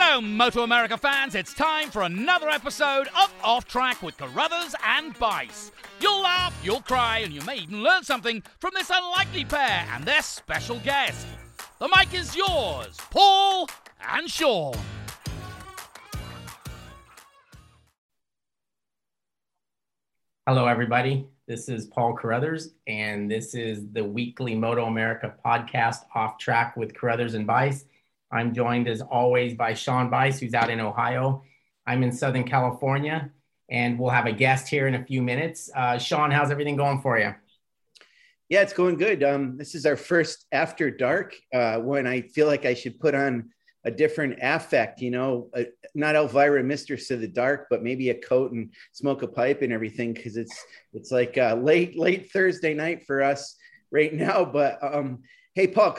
Hello, Moto America fans. It's time for another episode of Off Track with Carruthers and Bice. You'll laugh, you'll cry, and you may even learn something from this unlikely pair and their special guest. The mic is yours, Paul and Sean. Hello, everybody. This is Paul Carruthers, and this is the weekly Moto America podcast, Off Track with Carruthers and Bice. I'm joined, as always, by Sean Bice, who's out in Ohio. I'm in Southern California, and we'll have a guest here in a few minutes. Sean, how's everything going for you? Yeah, it's going good. This is our first After Dark, when I feel like I should put on a different affect, not Elvira, Mistress of the Dark, but maybe a coat and smoke a pipe and everything, because it's like late Thursday night for us right now. But hey, Paul,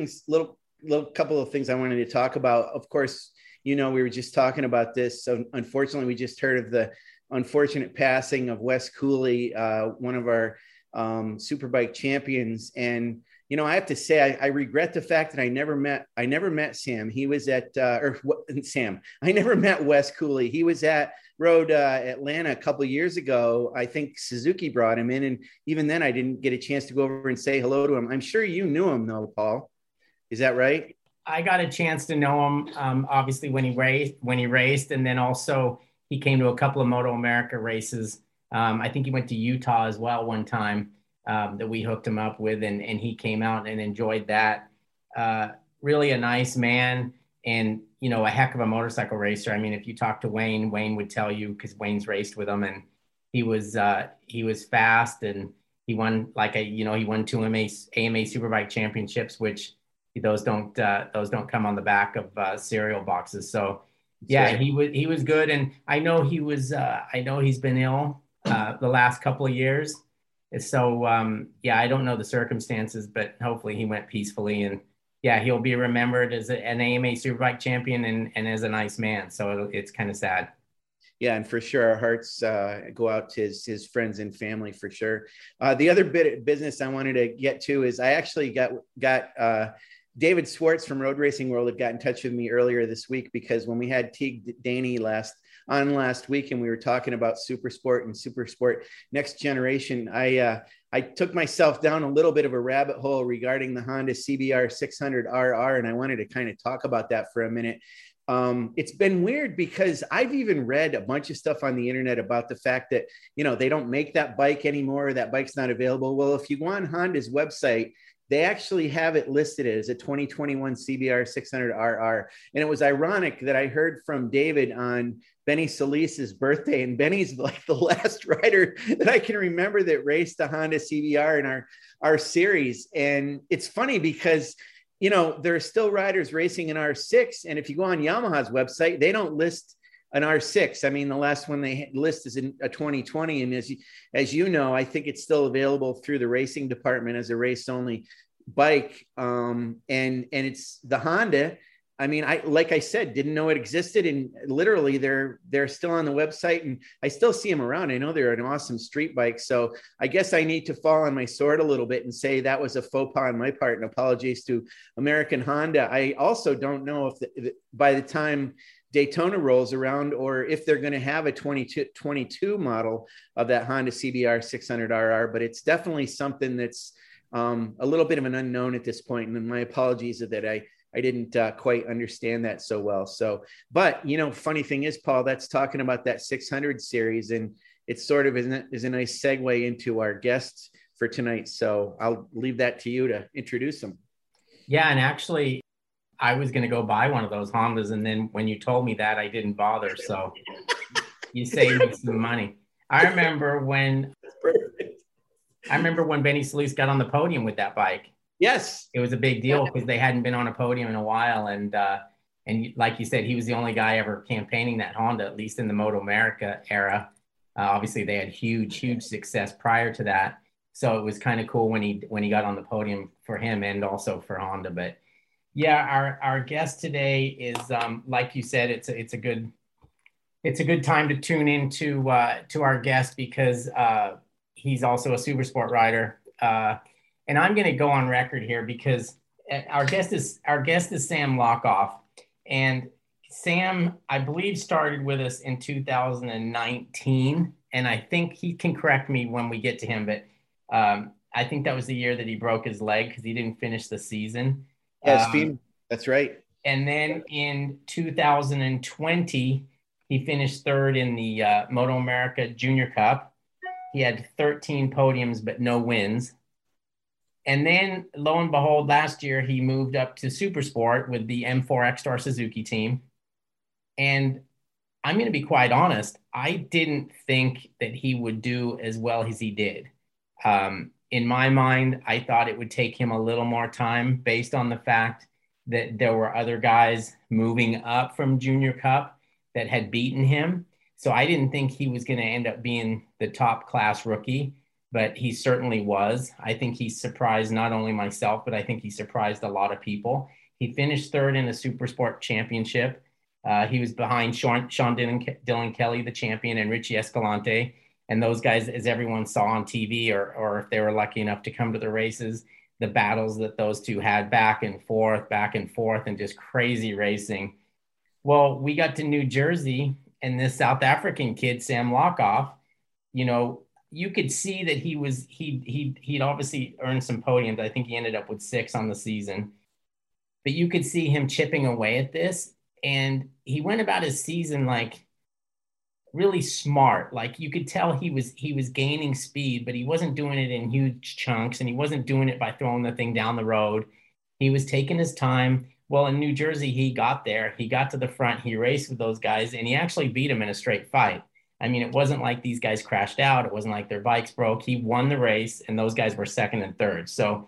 couple of things I wanted to talk about. Of course, we were just talking about this. So unfortunately, we just heard of the unfortunate passing of Wes Cooley, one of our Superbike champions. And I have to say, I regret the fact that I never met Sam. He was at I never met Wes Cooley. He was at Road Atlanta a couple of years ago. I think Suzuki brought him in, and even then I didn't get a chance to go over and say hello to him. I'm sure you knew him though, Paul. Is that right? I got a chance to know him, obviously when he raced, and then also he came to a couple of Moto America races. I think he went to Utah as well one time that we hooked him up with, and he came out and enjoyed that. Really a nice man, and a heck of a motorcycle racer. I mean, if you talk to Wayne would tell you, because Wayne's raced with him, and he was fast, and he won he won two AMA Superbike championships, which those don't come on the back of cereal boxes. So yeah, he was good. And I know he's been ill the last couple of years. So I don't know the circumstances, but hopefully he went peacefully, and yeah, he'll be remembered as an AMA Superbike champion and as a nice man. So it's kind of sad. Yeah, and for sure, our hearts go out to his friends and family for sure. The other bit of business I wanted to get to is I actually got David Swartz from Road Racing World had got in touch with me earlier this week, because when we had Teague Daney last week and we were talking about Supersport and Supersport Next Generation, I took myself down a little bit of a rabbit hole regarding the Honda CBR 600RR, and I wanted to kind of talk about that for a minute. It's been weird because I've even read a bunch of stuff on the internet about the fact that, they don't make that bike anymore. That bike's not available. Well, if you go on Honda's website, they actually have it listed as a 2021 CBR 600RR. And it was ironic that I heard from David on Benny Solis's birthday, and Benny's like the last rider that I can remember that raced a Honda CBR in our series. And it's funny because, there are still riders racing an R6. And if you go on Yamaha's website, they don't list an R6. I mean, the last one they list is in a 2020. And as you know, I think it's still available through the racing department as a race only bike. And it's the Honda. I mean, like I said, didn't know it existed. And literally they're still on the website, and I still see them around. I know they're an awesome street bike. So I guess I need to fall on my sword a little bit and say that was a faux pas on my part, and apologies to American Honda. I also don't know if by the time Daytona rolls around, or if they're going to have a 22 model of that Honda CBR 600RR, but it's definitely something that's a little bit of an unknown at this point. And my apologies that I didn't quite understand that so well. So, but funny thing is, Paul, that's talking about that 600 series, and it sort of is a nice segue into our guests for tonight. So I'll leave that to you to introduce them. Yeah, and actually, I was going to go buy one of those Hondas, and then when you told me that, I didn't bother. So you saved me some money. I remember when Benny Solis got on the podium with that bike. Yes, it was a big deal because they hadn't been on a podium in a while, and like you said, he was the only guy ever campaigning that Honda, at least in the Moto America era. Obviously, they had huge success prior to that, so it was kind of cool when he got on the podium for him and also for Honda. But yeah, our guest today is like you said, it's a good time to tune into to our guest, because he's also a super sport rider. And I'm going to go on record here because our guest is Sam Lockoff, and Sam, I believe, started with us in 2019, and I think he can correct me when we get to him, but I think that was the year that he broke his leg because he didn't finish the season. Yes, Fiend. That's right. And then in 2020, he finished third in the Moto America Junior Cup. He had 13 podiums, but no wins. And then, lo and behold, last year he moved up to Supersport with the M4 X-Star Suzuki team. And I'm going to be quite honest, I didn't think that he would do as well as he did. In my mind, I thought it would take him a little more time based on the fact that there were other guys moving up from Junior Cup that had beaten him. So I didn't think he was going to end up being the top class rookie, but he certainly was. I think he surprised not only myself, but I think he surprised a lot of people. He finished third in the Supersport Championship. He was behind Sean Dylan Kelly, the champion, and Richie Escalante. And those guys, as everyone saw on TV, or if they were lucky enough to come to the races, the battles that those two had back and forth, and just crazy racing. Well, we got to New Jersey, and this South African kid, Sam Lockoff, you could see that he'd obviously earned some podiums. I think he ended up with 6 on the season. But you could see him chipping away at this. And he went about his season like really smart. Like you could tell he was gaining speed, but he wasn't doing it in huge chunks, and he wasn't doing it by throwing the thing down the road. He was taking his time. Well, in New Jersey, he got there. He got to the front. He raced with those guys, and he actually beat them in a straight fight. I mean, it wasn't like these guys crashed out. It wasn't like their bikes broke. He won the race, and those guys were second and third. So,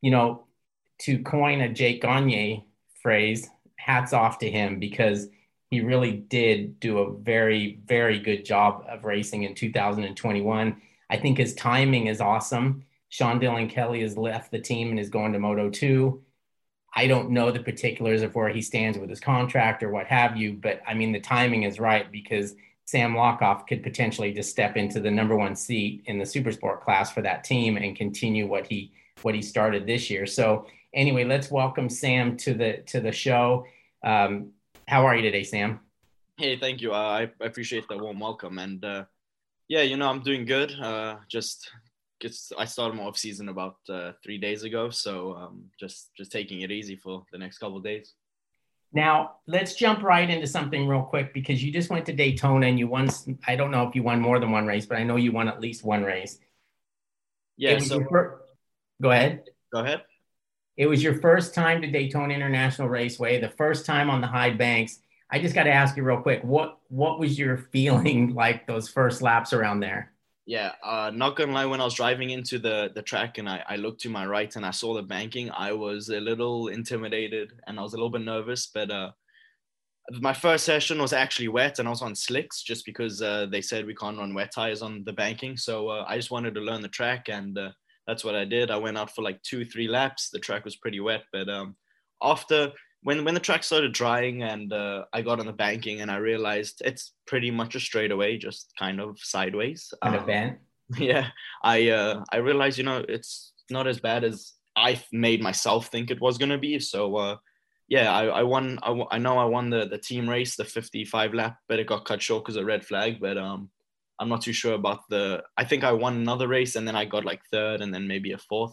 to coin a Jake Gagne phrase, hats off to him, because he really did do a very, very good job of racing in 2021. I think his timing is awesome. Sean Dylan Kelly has left the team and is going to Moto2. I don't know the particulars of where he stands with his contract or what have you, but I mean, the timing is right, because Sam Lockoff could potentially just step into the number 1 seat in the Supersport class for that team and continue what he started this year. So anyway, let's welcome Sam to the show. How are you today, Sam? Hey, thank you. I appreciate the warm welcome. And I'm doing good. I started my off season about 3 days ago. So just taking it easy for the next couple of days. Now, let's jump right into something real quick, because you just went to Daytona and you won. I don't know if you won more than one race, but I know you won at least one race. Yeah. Go ahead. Go ahead. It was your first time to Daytona International Raceway, the first time on the high banks. I just got to ask you real quick, what was your feeling like those first laps around there? Yeah, not gonna lie, when I was driving into the track and I looked to my right and I saw the banking, I was a little intimidated and I was a little bit nervous. But my first session was actually wet and I was on slicks just because they said we can't run wet tires on the banking. So I just wanted to learn the track, and that's what I did. I went out for like 2-3 laps. The track was pretty wet, but after when the track started drying and I got on the banking and I realized it's pretty much a straightaway, just kind of sideways. Kind of bent. Yeah, I realized, it's not as bad as I made myself think it was gonna be. So I won. I know I won the team race, the 55 lap, but it got cut short because of red flag. But I'm not too sure about I think I won another race and then I got like third and then maybe a fourth.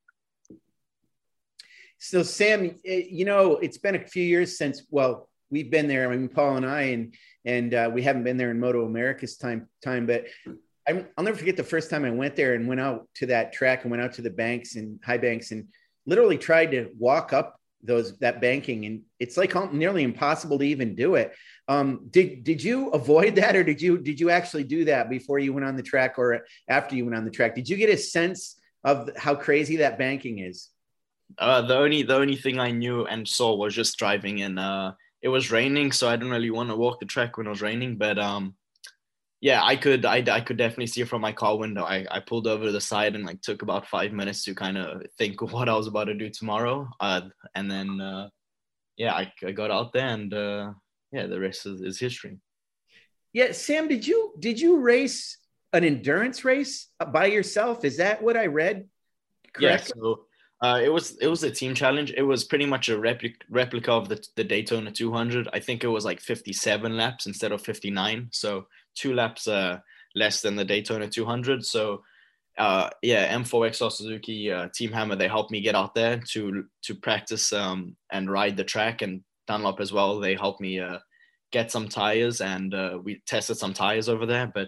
So Sam, it's been a few years since, we've been there. I mean, Paul and I, and we haven't been there in Moto America's time, but I'll never forget the first time I went there and went out to that track and went out to the banks and high banks and literally tried to walk up that banking. And it's like nearly impossible to even do it. Did you avoid that, or did you actually do that before you went on the track or after you went on the track? Did you get a sense of how crazy that banking is? The only thing I knew and saw was just driving in. It was raining, so I didn't really want to walk the track when it was raining. But I could definitely see it from my car window. I pulled over to the side and took about 5 minutes to kind of think of what I was about to do tomorrow. And then I got out there, and the rest is history. Yeah, Sam, did you race an endurance race by yourself? Is that what I read correctly? Yeah, so It was a team challenge. It was pretty much a replica of the Daytona 200. I think it was like 57 laps instead of 59. So 2 laps less than the Daytona 200. So M4 Exos Suzuki Team Hammer, they helped me get out there to practice and ride the track, and Dunlop as well. They helped me get some tires, and we tested some tires over there. But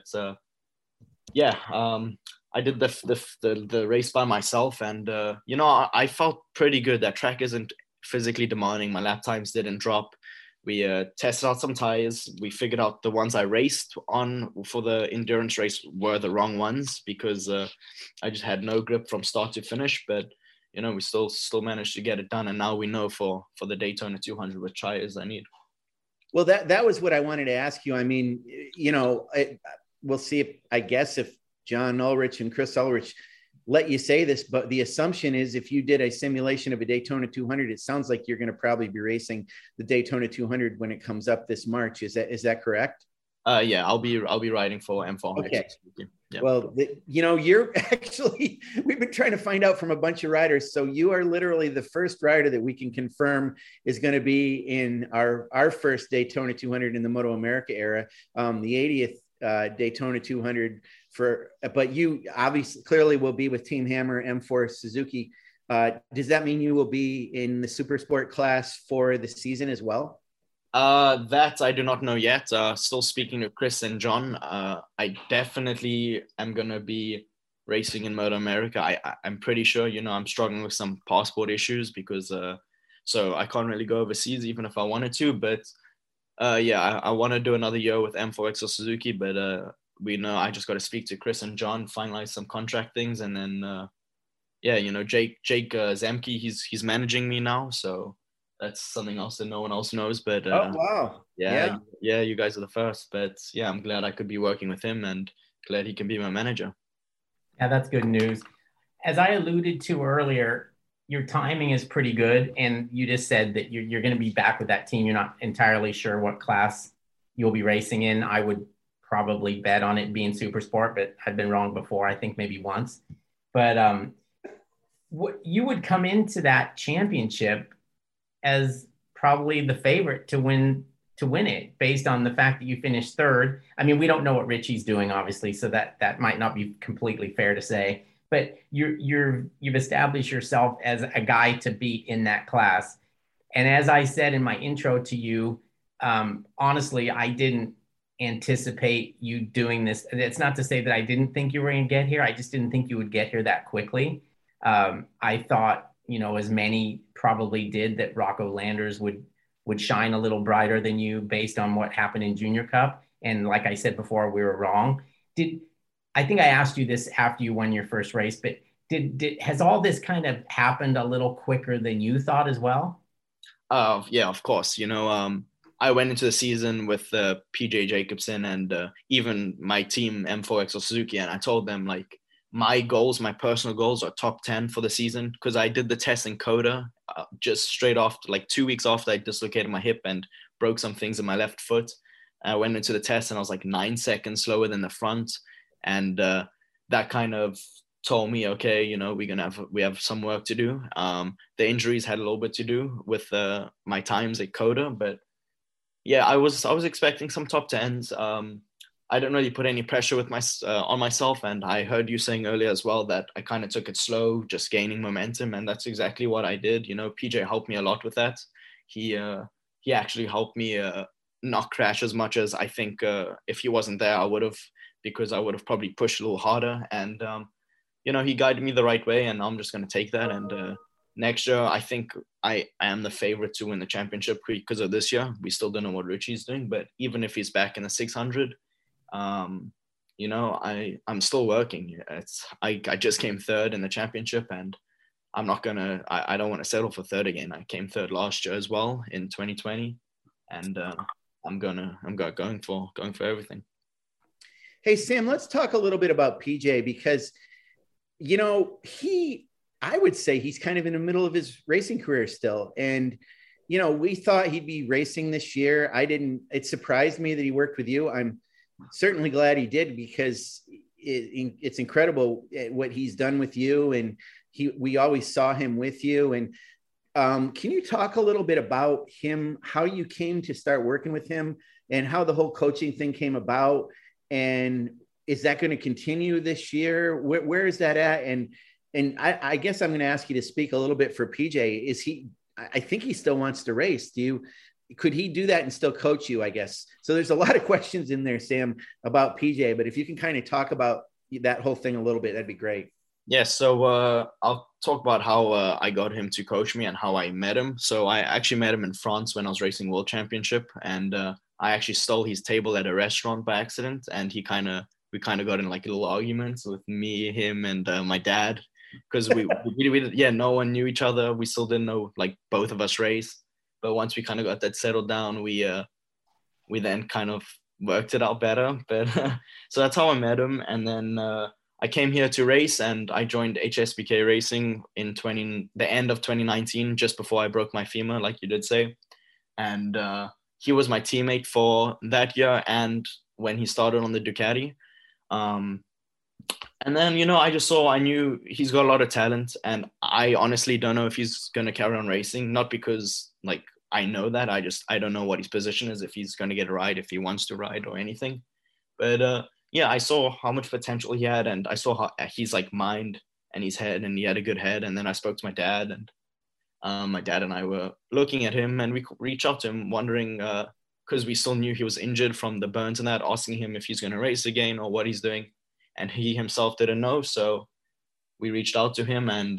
I did the race by myself, and I felt pretty good. That track isn't physically demanding. My lap times didn't drop. We tested out some tires. We figured out the ones I raced on for the endurance race were the wrong ones, because I just had no grip from start to finish. But we still managed to get it done, and now we know for the Daytona 200 which tires I need. Well, that was what I wanted to ask you. I mean, we'll see if John Ulrich and Chris Ulrich let you say this, but the assumption is if you did a simulation of a Daytona 200, it sounds like you're going to probably be racing the Daytona 200 when it comes up this March. Is that correct? Yeah, I'll be riding for M4. Okay. Yeah. Well, you're actually, we've been trying to find out from a bunch of riders. So you are literally the first rider that we can confirm is going to be in our first Daytona 200 in the Moto America era, the 80th Daytona 200 but you obviously clearly will be with Team Hammer M4 Suzuki. Does that mean you will be in the super sport class for the season as well? That I do not know yet. Still speaking to Chris and John. I definitely am going to be racing in Moto America. I'm pretty sure, I'm struggling with some passport issues because, so I can't really go overseas even if I wanted to, but I want to do another year with M4 Exos Suzuki, but we know I just got to speak to Chris and John, finalize some contract things, and then Jake Zemke, he's managing me now, so that's something else that no one else knows. But oh wow, yeah, you guys are the first. But yeah, I'm glad I could be working with him and glad he can be my manager. Yeah, that's good news. As I alluded to earlier, your timing is pretty good, and you just said that you're going to be back with that team. You're not entirely sure what class you'll be racing in. I would probably bet on it being super sport, but I've been wrong before. I think maybe once. But you would come into that championship as probably the favorite to win it, based on the fact that you finished third. I mean, we don't know what Richie's doing, obviously, so that might not be completely fair to say. But you've established yourself as a guy to beat in that class. And as I said in my intro to you, honestly, I didn't anticipate you doing this. It's not to say that I didn't think you were going to get here. I just didn't think you would get here that quickly. I thought, as many probably did, that Rocco Landers would shine a little brighter than you based on what happened in Junior Cup. And like I said before, we were wrong. I think I asked you this after you won your first race, but has all this kind of happened a little quicker than you thought as well? Yeah, of course. I went into the season with PJ Jacobson and even my team M4 Exos Suzuki, and I told them like my personal goals are top 10 for the season, because I did the test in COTA just straight after, like 2 weeks after I dislocated my hip and broke some things in my left foot. I went into the test and I was like 9 seconds slower than the front, and that kind of told me, okay, we have some work to do. The injuries had a little bit to do with my times at COTA, but yeah, I was expecting some top 10s. I don't really put any pressure on myself, and I heard you saying earlier as well that I kind of took it slow, just gaining momentum, and that's exactly what I did. PJ helped me a lot with that. He actually helped me not crash as much as I think if he wasn't there I would have, because I would have probably pushed a little harder, and he guided me the right way, and I'm just going to take that. And next year, I think I am the favorite to win the championship because of this year. We still don't know what Richie's doing, but even if he's back in the 600, I'm still working. I just came third in the championship, and I don't want to settle for third again. I came third last year as well in 2020, and I'm going for everything. Hey, Sam, let's talk a little bit about PJ, because, I would say he's kind of in the middle of his racing career still. And, we thought he'd be racing this year. It surprised me that he worked with you. I'm certainly glad he did, because it's incredible what he's done with you. And we always saw him with you. And can you talk a little bit about him, how you came to start working with him and how the whole coaching thing came about? And is that going to continue this year? Where is that at? And I guess I'm going to ask you to speak a little bit for PJ. I think he still wants to race. Could he do that and still coach you, I guess? So there's a lot of questions in there, Sam, about PJ, but if you can kind of talk about that whole thing a little bit, that'd be great. Yeah, so I'll talk about how I got him to coach me and how I met him. So I actually met him in France when I was racing World Championship, and I actually stole his table at a restaurant by accident, and we kind of got in like little arguments with me, him, and my dad, because we no one knew each other. We still didn't know, like, both of us race. But once we kind of got that settled down, we then kind of worked it out better. But so that's how I met him. And then I came here to race, and I joined HSBK Racing in the end of 2019, just before I broke my femur, like you did say. And he was my teammate for that year and when he started on the Ducati. And then, I knew he's got a lot of talent, and I honestly don't know if he's going to carry on racing, not because like I know that, I don't know what his position is, if he's going to get a ride, if he wants to ride or anything. But I saw how much potential he had, and I saw how he's like mind and his head, and he had a good head. And then I spoke to my dad, and my dad and I were looking at him, and we reached out to him wondering, because we still knew he was injured from the burns and that, asking him if he's going to race again or what he's doing. And he himself didn't know. So we reached out to him, and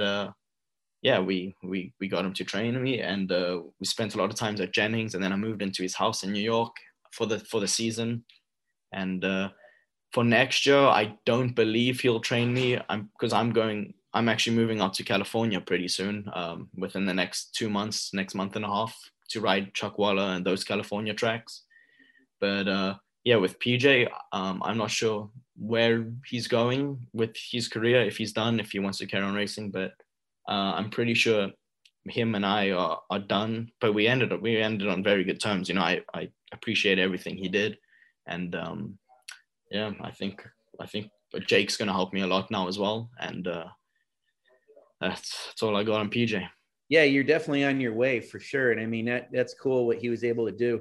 we got him to train me, and we spent a lot of times at Jennings, and then I moved into his house in New York for the season. And for next year, I don't believe he'll train me, because I'm actually moving out to California pretty soon, within the next 2 months, next month and a half, to ride Chuckwalla and those California tracks. But with PJ, I'm not sure where he's going with his career, if he's done, if he wants to carry on racing, but I'm pretty sure him and I are done. But we ended on very good terms. I appreciate everything he did, and I think Jake's gonna help me a lot now as well, and that's all I got on PJ. Yeah, you're definitely on your way for sure. And I mean, that's cool what he was able to do.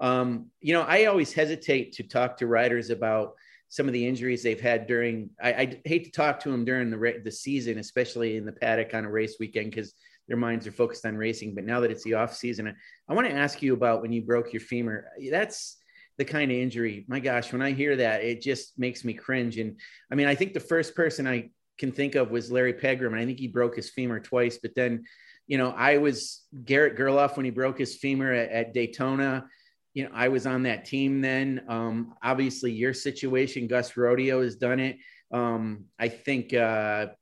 I always hesitate to talk to riders about some of the injuries they've had I hate to talk to them during the season, especially in the paddock on a race weekend, because their minds are focused on racing. But now that it's the off season, I want to ask you about when you broke your femur. That's the kind of injury, my gosh, when I hear that, it just makes me cringe. And I mean, I think the first person I can think of was Larry Pegram, and I think he broke his femur twice. But then, I was Garrett Gerloff when he broke his femur at Daytona. I was on that team then. Obviously, your situation, Gus Rodeo has done it. I think Anthony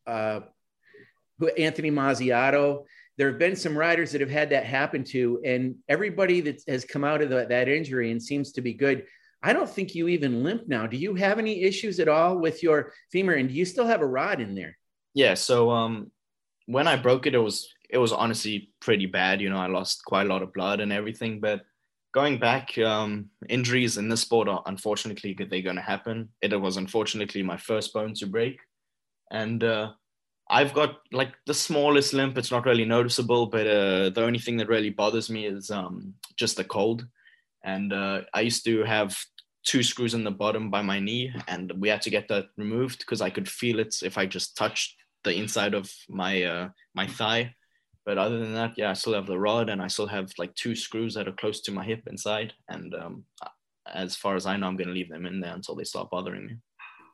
Mazziato. There have been some riders that have had that happen to, and everybody that has come out of that injury and seems to be good. I don't think you even limp now. Do you have any issues at all with your femur, and do you still have a rod in there? Yeah. So when I broke it, it was honestly pretty bad. I lost quite a lot of blood and everything. But going back, injuries in this sport are unfortunately they're going to happen. It was unfortunately my first bone to break, and I've got like the smallest limp. It's not really noticeable, but the only thing that really bothers me is just the cold. And I used to have 2 screws in the bottom by my knee, and we had to get that removed because I could feel it if I just touched the inside of my thigh. But other than that, I still have the rod, and I still have like 2 screws that are close to my hip inside. And as far as I know, I'm going to leave them in there until they start bothering me.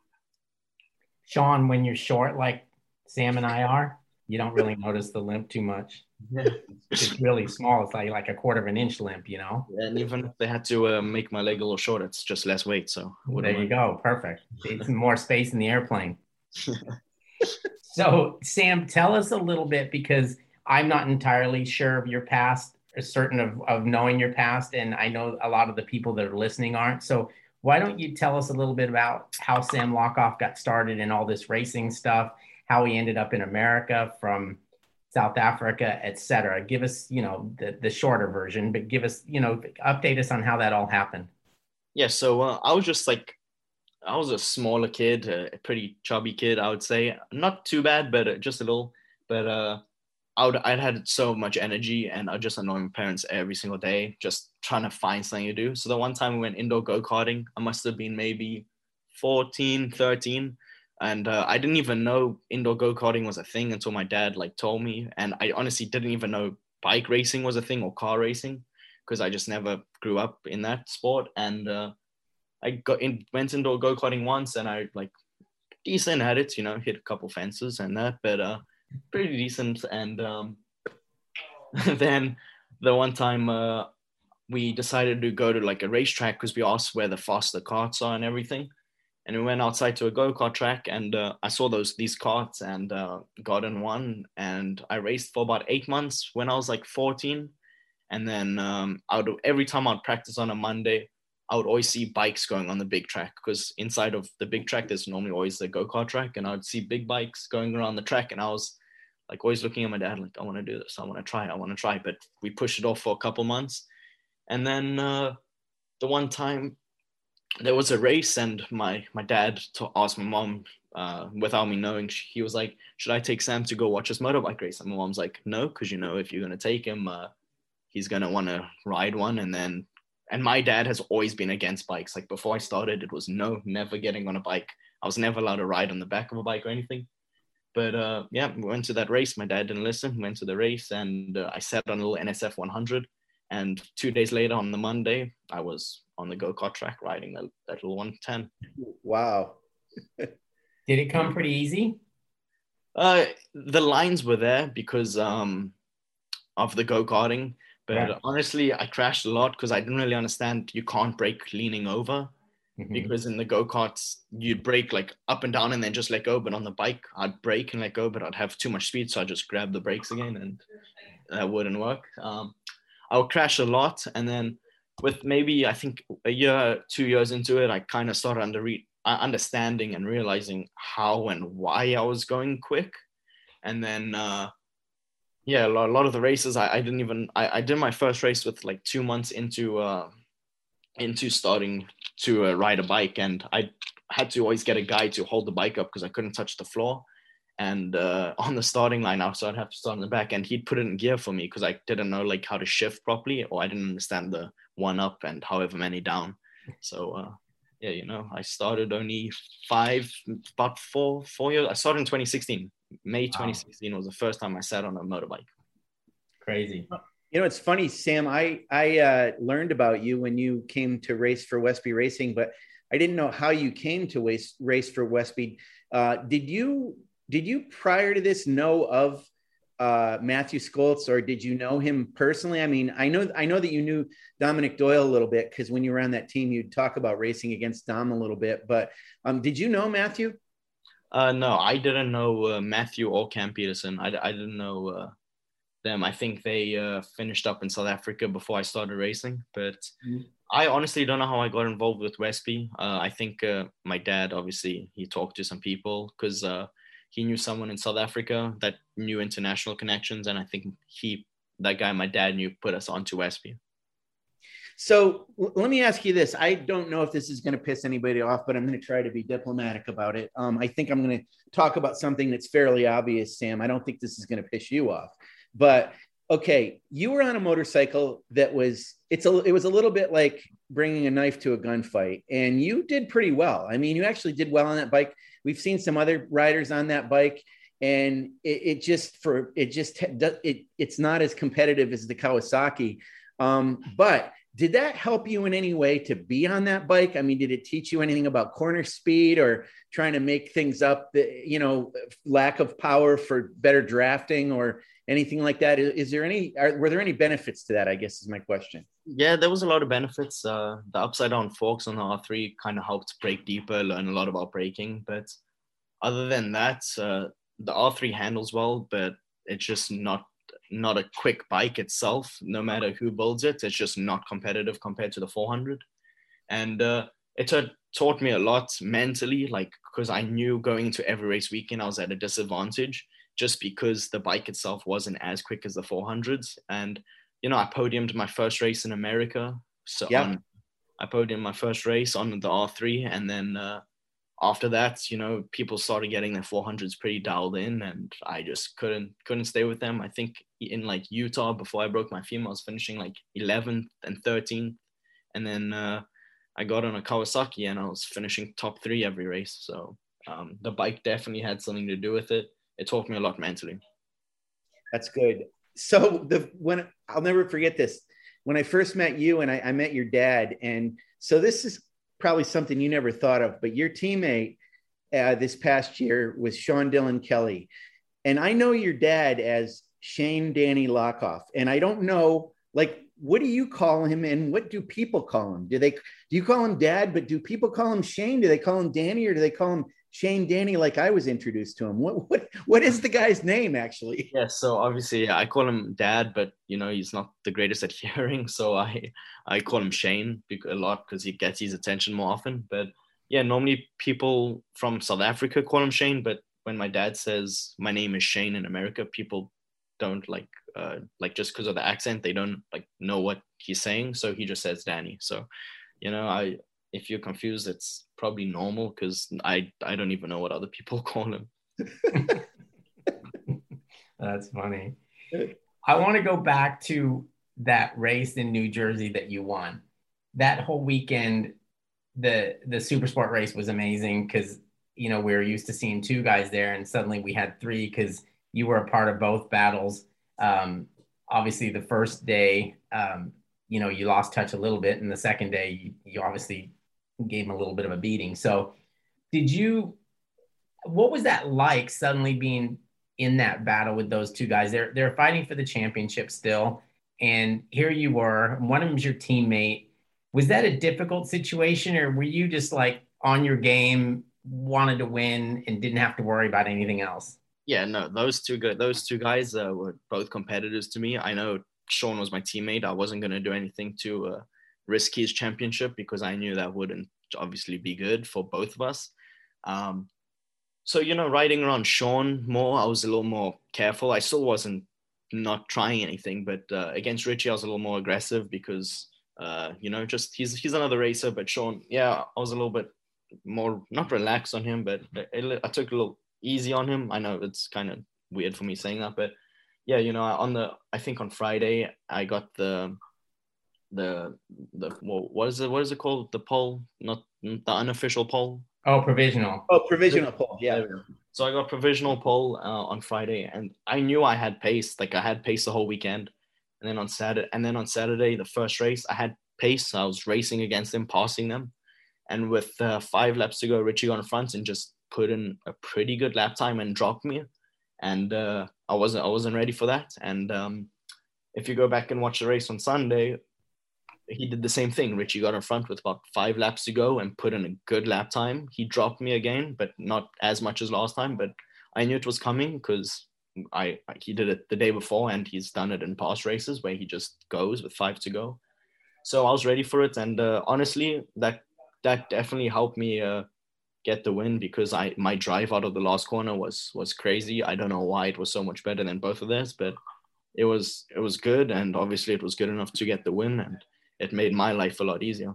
Sean, when you're short like Sam and I are, you don't really notice the limp too much. It's really small. It's like a quarter of an inch limp, And even if they had to make my leg a little short, it's just less weight. So there you go. Perfect. It's more space in the airplane. So Sam, tell us a little bit, because I'm not entirely sure of your past, or certain of knowing your past. And I know a lot of the people that are listening aren't. So why don't you tell us a little bit about how Sam Lockoff got started in all this racing stuff, how he ended up in America from South Africa, et cetera. Give us, the shorter version, but give us, update us on how that all happened. Yeah. So I was just like I was a smaller kid, a pretty chubby kid, I would say. Not too bad, but just a little. But I'd had so much energy, and I just annoy my parents every single day, just trying to find something to do. So the one time we went indoor go-karting, I must have been maybe 14, 13. And I didn't even know indoor go-karting was a thing until my dad like told me. And I honestly didn't even know bike racing was a thing or car racing, because I just never grew up in that sport. And I went indoor go-karting once, and I like decent at it, hit a couple fences and that, but pretty decent. And then the one time we decided to go to like a racetrack because we asked where the faster karts are and everything. And we went outside to a go-kart track, and I saw these karts, and got in one, and I raced for about 8 months when I was like 14. And then every time I'd practice on a Monday, I would always see bikes going on the big track, because inside of the big track, there's normally always the go-kart track, and I would see big bikes going around the track. And I was like always looking at my dad, like, I want to do this. I want to try. But we pushed it off for a couple months. And then the one time there was a race, and my dad asked my mom, without me knowing, he was like, should I take Sam to go watch this motorbike race? And my mom's like, no, because if you're going to take him, he's going to want to ride one. And my dad has always been against bikes. Like before I started, it was never getting on a bike. I was never allowed to ride on the back of a bike or anything. But yeah, we went to that race. My dad didn't listen. We went to the race, and I sat on a little NSF 100. And 2 days later, on the Monday, I was on the go-kart track riding that little 110. Wow. Did it come pretty easy? The lines were there because of the go-karting. But right. Honestly, I crashed a lot because I didn't really understand you can't brake leaning over. Mm-hmm. Because in the go-karts, you'd brake like up and down and then just let go. But on the bike, I'd brake and let go, but I'd have too much speed. So I just grabbed the brakes again, and that wouldn't work. I would crash a lot. And then with maybe, I think, a year, 2 years into it, I kind of started understanding and realizing how and why I was going quick. And then, yeah, a lot of the races, I did my first race with like 2 months into starting to ride a bike. And I had to always get a guy to hold the bike up because I couldn't touch the floor. And on the starting line, so I'd have to start in the back, and he'd put it in gear for me because I didn't know like how to shift properly, or I didn't understand the one up and however many down. So yeah, I started only about four years. I started in 2016. May 2016 was the first time I sat on a motorbike. Crazy. It's funny, Sam. I learned about you when you came to race for Westby Racing, but I didn't know how you came to race for Westby. Did you prior to this know of Matthew Skoltz, or did you know him personally? I mean, I know that you knew Dominic Doyle a little bit because when you were on that team, you'd talk about racing against Dom a little bit. But did you know Matthew? No, I didn't know Matthew or Cam Peterson. I didn't know them. I think they finished up in South Africa before I started racing. But I honestly don't know how I got involved with Westby. I think my dad, obviously, he talked to some people because he knew someone in South Africa that knew international connections. And I think that guy my dad knew put us onto Westby. So let me ask you this. I don't know if this is going to piss anybody off, but I'm going to try to be diplomatic about it. I think I'm going to talk about something that's fairly obvious, Sam. I don't think this is going to piss you off. But, okay, you were on a motorcycle that it was a little bit like bringing a knife to a gunfight, and you did pretty well. I mean, you actually did well on that bike. We've seen some other riders on that bike, and it's not as competitive as the Kawasaki. But did that help you in any way to be on that bike? I mean, did it teach you anything about corner speed or trying to make things up, lack of power for better drafting or anything like that? Were there any benefits to that, I guess is my question. Yeah, there was a lot of benefits. The upside down forks on the R3 kind of helped brake deeper, learn a lot about braking. But other than that, the R3 handles well, but it's just not a quick bike itself. No matter who builds it, it's just not competitive compared to the 400. And it taught me a lot mentally, like, because I knew going into every race weekend I was at a disadvantage just because the bike itself wasn't as quick as the 400s. And I podiumed my first race in America. So yeah. I podiumed my first race on the R3, and then after that, you know, people started getting their 400s pretty dialed in, and I just couldn't stay with them. I think in like Utah, before I broke my femur, I was finishing like 11th and 13th, and then I got on a Kawasaki and I was finishing top 3 every race. So the bike definitely had something to do with it. It taught me a lot mentally. That's good. So when I'll never forget this, when I first met you and I met your dad, and so this is probably something you never thought of, but your teammate this past year was Sean Dillon Kelly. And I know your dad as Shane Danny Lockoff. And I don't know, like, what do you call him and what do people call him? Do you call him Dad, but do people call him Shane? Do they call him Danny, or do they call him Shane Danny like I was introduced to him? What is the guy's name actually? Yeah, so obviously I call him Dad, but you know, he's not the greatest at hearing, so I call him Shane a lot because he gets his attention more often. But yeah, normally people from South Africa call him Shane, but when my dad says my name is Shane in America, people don't like just because of the accent, they don't like know what he's saying, so he just says Danny. So you know, if you're confused, it's probably normal because I don't even know what other people call him. That's funny. I want to go back to that race in New Jersey that you won. That whole weekend, the super sport race was amazing because, you know, we were used to seeing 2 guys there, and suddenly we had 3 because you were a part of both battles. Obviously, the first day, you know, you lost touch a little bit, and the second day, you obviously gave him a little bit of a beating. So what was that like suddenly being in that battle with those 2 guys? They're fighting for the championship still. And here you were, one of them's your teammate. Was that a difficult situation, or were you just like on your game, wanted to win and didn't have to worry about anything else? Yeah, no, those two guys were both competitors to me. I know Sean was my teammate. I wasn't going to do anything to risk his championship because I knew that wouldn't obviously be good for both of us. So, you know, riding around Sean more, I was a little more careful. I still wasn't not trying anything, but against Richie, I was a little more aggressive because, you know, just he's another racer. But Sean, yeah, I was a little bit more, not relaxed on him, but I took a little easy on him. I know it's kind of weird for me saying that, but yeah, you know, I think on Friday, I got the what is it called? The pole, not the unofficial pole. Oh, provisional. Oh, provisional pole. Yeah. So I got provisional pole on Friday, and I knew I had pace. Like I had pace the whole weekend, and then on Saturday, the first race, I had pace. I was racing against them, passing them, and with 5 laps to go, Richie got in front and just put in a pretty good lap time and dropped me, and I wasn't ready for that. And if you go back and watch the race on Sunday, he did the same thing. Richie got in front with about 5 laps to go and put in a good lap time. He dropped me again, but not as much as last time. But I knew it was coming because he did it the day before, and he's done it in past races where he just goes with 5 to go. So I was ready for it, and honestly, that definitely helped me get the win because my drive out of the last corner was crazy. I don't know why it was so much better than both of theirs, but it was good, and obviously it was good enough to get the win, and it made my life a lot easier.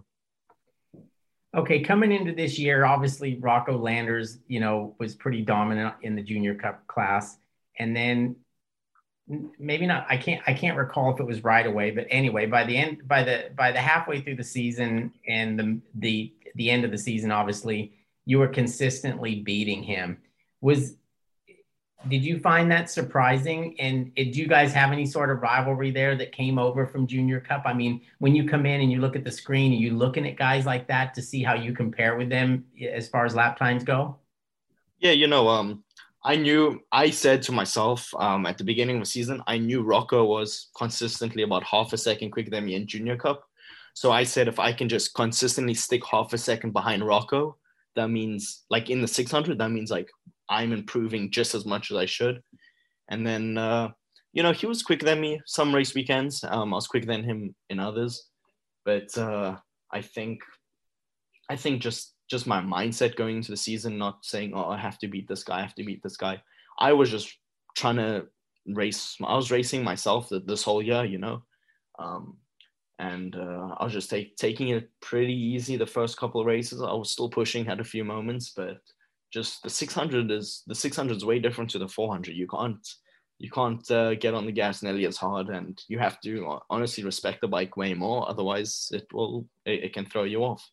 Okay, coming into this year, obviously Rocco Landers, you know, was pretty dominant in the Junior Cup class, and then maybe not. I can't recall if it was right away, but anyway, by the halfway through the season and the end of the season, obviously you were consistently beating him. Did you find that surprising? And do you guys have any sort of rivalry there that came over from Junior Cup? I mean, when you come in and you look at the screen, are you looking at guys like that to see how you compare with them as far as lap times go? Yeah, you know, I said to myself at the beginning of the season, I knew Rocco was consistently about half a second quicker than me in Junior Cup. So I said, if I can just consistently stick half a second behind Rocco, that means like in the 600, that means like I'm improving just as much as I should. And then, you know, he was quicker than me some race weekends. I was quicker than him in others. But I think just my mindset going into the season, not saying, oh, I have to beat this guy, I was just trying to race. I was racing myself this whole year, you know. and I was just taking it pretty easy the first couple of races. I was still pushing, had a few moments, but just the 600 is way different to the 400. You can't get on the gas nearly as hard, and you have to honestly respect the bike way more. Otherwise, it can throw you off.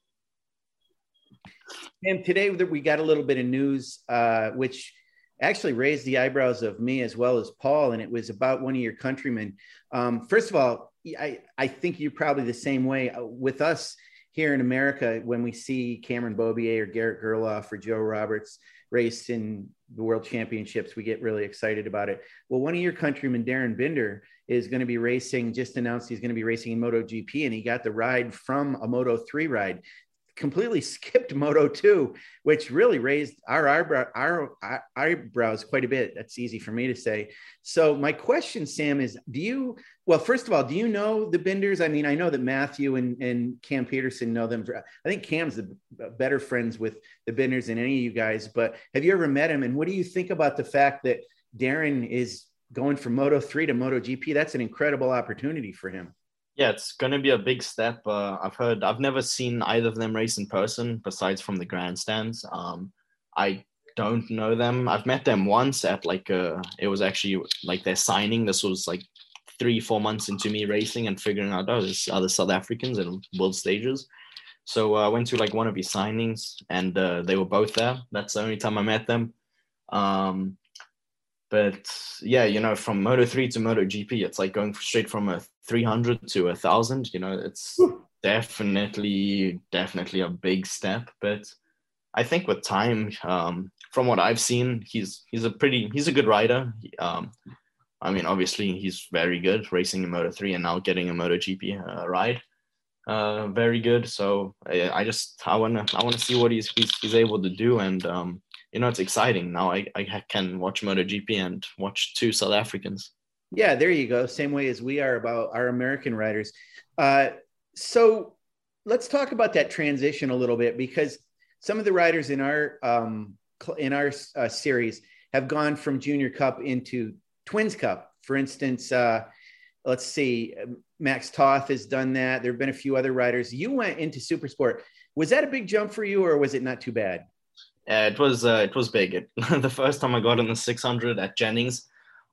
And today we got a little bit of news, which actually raised the eyebrows of me as well as Paul, and it was about one of your countrymen. First of all, I think you're probably the same way with us here in America. When we see Cameron Beaubier or Garrett Gerloff or Joe Roberts race in the World Championships, we get really excited about it. Well, one of your countrymen, Darryn Binder, is going to be racing, just announced he's going to be racing in MotoGP, and he got the ride from a Moto3 ride. Completely skipped Moto2, which really raised our eyebrows quite a bit. That's easy for me to say. So my question, Sam, is first of all, do you know the Binders? I mean, I know that Matthew and Cam Peterson know them. I think Cam's the better friends with the Binders than any of you guys, but have you ever met him? And what do you think about the fact that Darryn is going from Moto3 to MotoGP? That's an incredible opportunity for him. Yeah, it's going to be a big step. I've never seen either of them race in person besides from the grandstands. I don't know them. I've met them once at it was actually like their signing. This was like 3-4 months into me racing and figuring out, there's other South Africans in world stages. So I went to like one of his signings, and they were both there. That's the only time I met them. But yeah, from Moto3 to MotoGP, it's like going straight from a 300 to 1,000. It's definitely a big step. But I think with time, from what I've seen, he's a good rider. I mean, obviously he's very good racing in Moto3 and now getting a MotoGP ride. Very good. So I want to see what he's able to do, and it's exciting. Now I can watch MotoGP and watch 2 South Africans. Yeah, there you go. Same way as we are about our American riders. So let's talk about that transition a little bit, because some of the riders in our series have gone from Junior Cup into Twins Cup. For instance, let's see, Max Toth has done that. There have been a few other riders. You went into Supersport. Was that a big jump for you, or was it not too bad? It was big. The first time I got in the 600 at Jennings,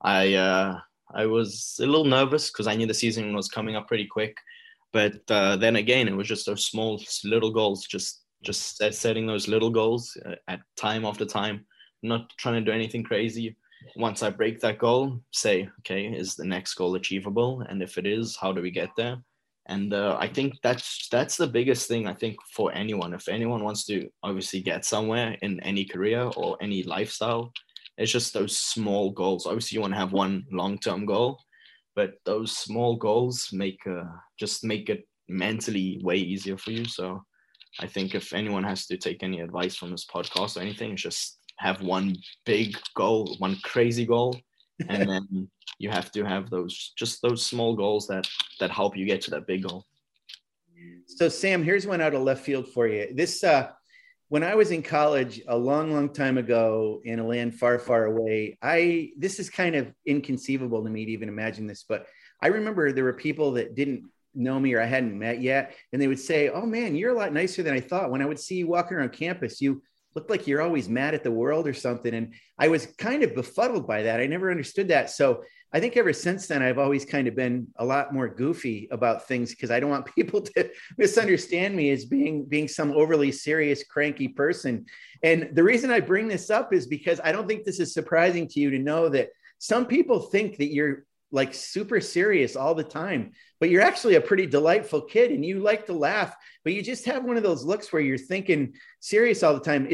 I was a little nervous because I knew the season was coming up pretty quick. But then again, it was just those small little goals, just setting those little goals at time after time, not trying to do anything crazy. Once I break that goal, say, okay, is the next goal achievable? And if it is, how do we get there? And I think that's the biggest thing, I think, for anyone. If anyone wants to obviously get somewhere in any career or any lifestyle, it's just those small goals. Obviously, you want to have one long-term goal, but those small goals make it mentally way easier for you. So I think if anyone has to take any advice from this podcast or anything, it's just have one big goal, one crazy goal, and then you have to have those small goals that help you get to that big goal. So Sam, here's one out of left field for you. This when I was in college a long time ago in a land far, far away, this is kind of inconceivable to me to even imagine this, but I remember there were people that didn't know me or I hadn't met yet, and they would say, "Oh man, you're a lot nicer than I thought." When I would see you walking around campus, you looked like you're always mad at the world or something. And I was kind of befuddled by that. I never understood that. So I think ever since then, I've always kind of been a lot more goofy about things because I don't want people to misunderstand me as being some overly serious, cranky person. And the reason I bring this up is because I don't think this is surprising to you to know that some people think that you're like super serious all the time, but you're actually a pretty delightful kid and you like to laugh, but you just have one of those looks where you're thinking serious all the time.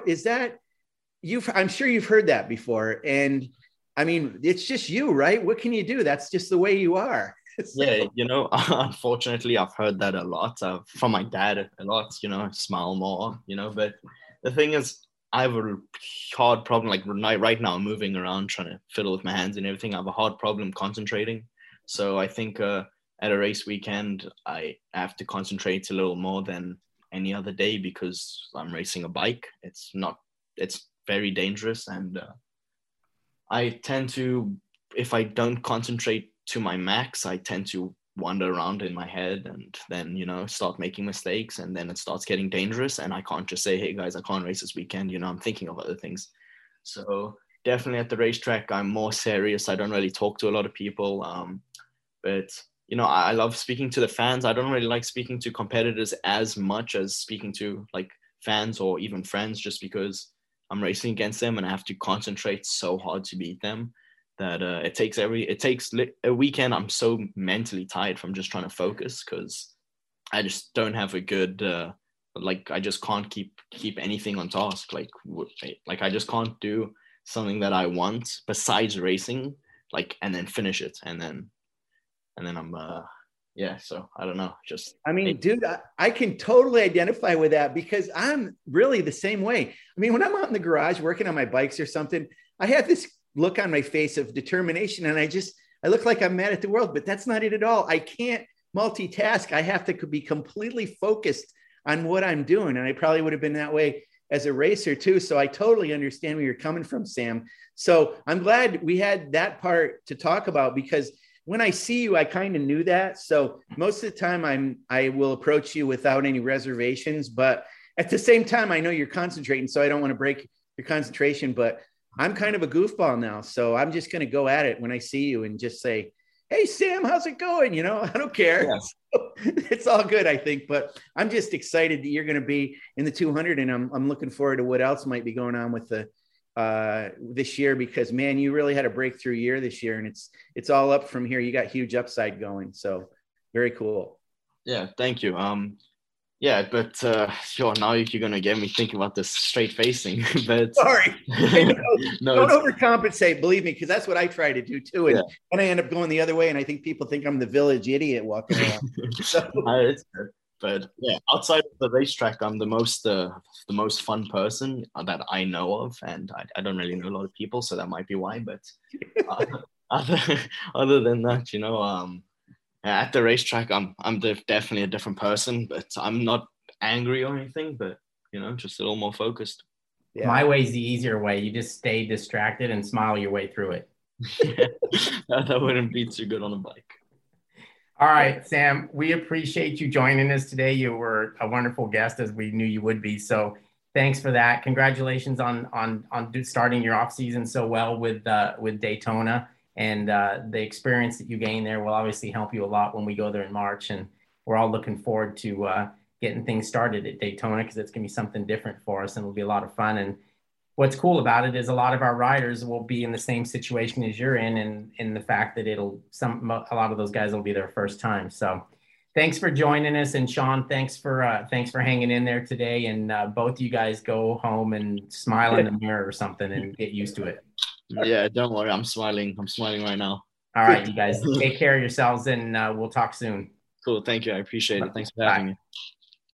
I'm sure you've heard that before. And I mean, it's just you, right? What can you do? That's just the way you are. So. Yeah, unfortunately, I've heard that a lot from my dad a lot, smile more, but the thing is, I have a hard problem, like right now, moving around, trying to fiddle with my hands and everything. I have a hard problem concentrating. So I think at a race weekend, I have to concentrate a little more than any other day because I'm racing a bike. It's very dangerous. And I tend to, if I don't concentrate to my max, I tend to wander around in my head, and then, you know, start making mistakes, and then it starts getting dangerous, and I can't just say, hey guys, I can't race this weekend. You know, I'm thinking of other things. So definitely at the racetrack, I'm more serious. I don't really talk to a lot of people. But, you know, I love speaking to the fans. I don't really like speaking to competitors as much as speaking to like fans or even friends, just because I'm racing against them and I have to concentrate so hard to beat them that it takes a weekend. I'm so mentally tired from just trying to focus, because I just don't have a good I just can't keep anything on task. Like I just can't do something that I want besides racing, and then finish it, and then I'm so I don't know. I mean, dude, I can totally identify with that, because I'm really the same way. I mean, when I'm out in the garage working on my bikes or something, I have this look on my face of determination, and I look like I'm mad at the world, but that's not it at all. I can't multitask. I have to be completely focused on what I'm doing. And I probably would have been that way as a racer too. So I totally understand where you're coming from, Sam. So I'm glad we had that part to talk about, because when I see you, I kind of knew that. So most of the time I will approach you without any reservations, but at the same time, I know you're concentrating, so I don't want to break your concentration, but I'm kind of a goofball now. So I'm just going to go at it when I see you and just say, hey, Sam, how's it going? You know, I don't care. Yeah. So it's all good, I think, but I'm just excited that you're going to be in the 200, and I'm looking forward to what else might be going on with this year, because man, you really had a breakthrough year this year, and it's all up from here. You got huge upside going. So very cool. Yeah. Thank you. But now you're going to get me thinking about this straight facing, but sorry. No, don't overcompensate, believe me, because that's what I try to do too. And I end up going the other way. And I think people think I'm the village idiot walking around. So. It's good. But yeah, outside of the racetrack, I'm the most fun person that I know of. And I don't really know a lot of people, so that might be why. But other than that, you know, at the racetrack, I'm definitely a different person, but I'm not angry or anything, but, you know, just a little more focused. Yeah. My way is the easier way. You just stay distracted and smile your way through it. That wouldn't be too good on a bike. All right, Sam, we appreciate you joining us today. You were a wonderful guest, as we knew you would be. So thanks for that. Congratulations on starting your off season so well with Daytona. And the experience that you gain there will obviously help you a lot when we go there in March. And we're all looking forward to getting things started at Daytona, because it's going to be something different for us, and it'll be a lot of fun. And what's cool about it is a lot of our riders will be in the same situation as you're in, and in the fact that a lot of those guys will be their first time. So thanks for joining us. And Sean, thanks for hanging in there today. And both of you guys go home and smile in the mirror or something and get used to it. Yeah, don't worry. I'm smiling right now. All right, you guys take care of yourselves, and we'll talk soon. Cool. Thank you. I appreciate it. Thanks for having me.